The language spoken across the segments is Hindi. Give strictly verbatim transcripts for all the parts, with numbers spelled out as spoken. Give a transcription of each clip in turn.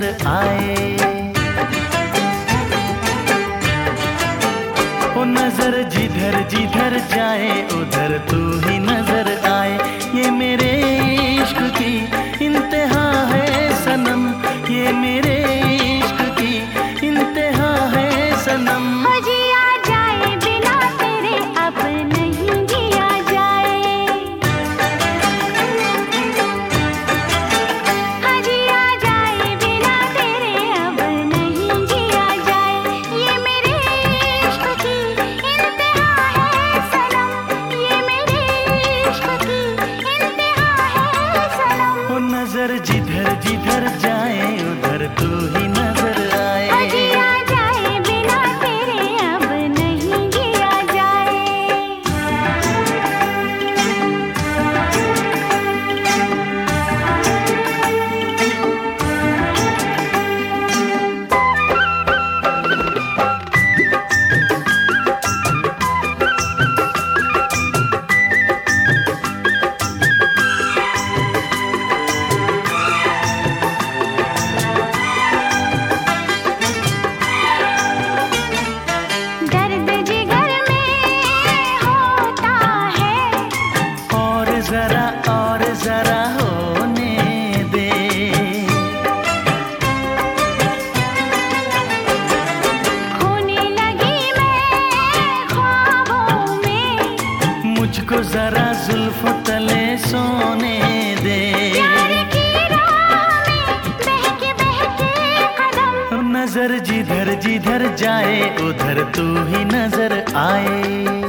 आए। ओ नजर जिधर जिधर जाए उधर तू ही नजर आए। ये मेरे इश्क की इंतहा है सनम, ये मेरे इश्क की इंतहा है सनम। हो जिया जाए बिना तेरे अब नहीं जिया जाए, हो जिया जाए बिना तेरे अब नहीं जिया जाए। ये मेरे इश्क की इंतहा है सनम, ये मेरे इश्क की इंतहा है सनम। ओ नजर जिधर जिधर जाए उधर तू ही नजर आए। हो जिया जाए बिना तेरे अब नहीं जिया जाए। दर्द जिगर में होता है, और जरा और जरा होने दे। खोने लगी मैं ख्वाबों में, मुझको जरा जुल्फ तले सोने दे। प्यार की राह में बहके बहके कदम। नजर जिधर जिधर जाए उधर तू ही नजर आए।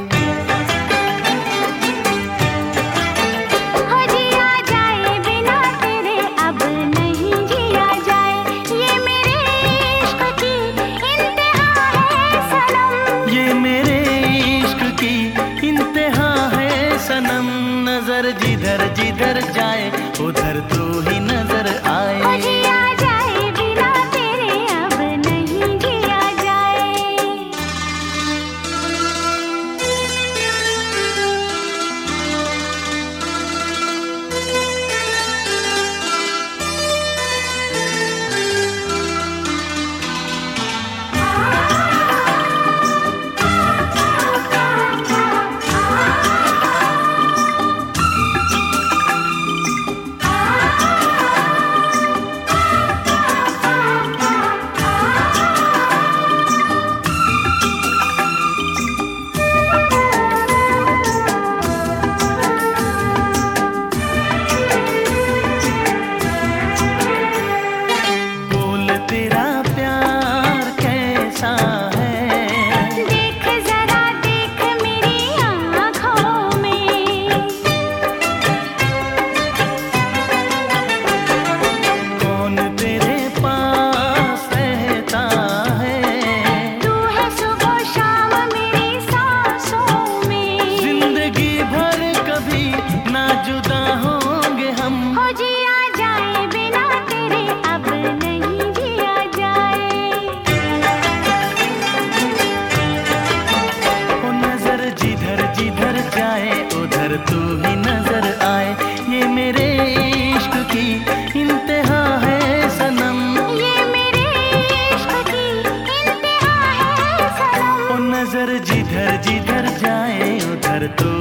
हो जिया जाए बिना तेरे अब नहीं जिया जाए। ये मेरे इश्क की इंतहा है सनम, ये मेरे इश्क की इंतहा है सनम। नजर जिधर जिधर जाए उधर तू ही नजर हो आए। जिया जाए बिना तेरे अब नहीं जिया जाए। बोल तेरा प्यार कैसा है, देख जरा देख मेरी आँखों में, कौन तेरे पास रहता है। तू है सुबह शाम मेरी सांसों में। जिंदगी भर कभी ना जुदा होंगे हम। हो जिया जाए बिना तेरे अब नहीं जिया जाए। ओ नजर जिधर जिधर जाए उधर तू ही नजर आए। ये मेरे इश्क की इंतहा है सनम, ये मेरे इश्क की इंतहा है सनम। ओ नजर जिधर जिधर जाए उधर तू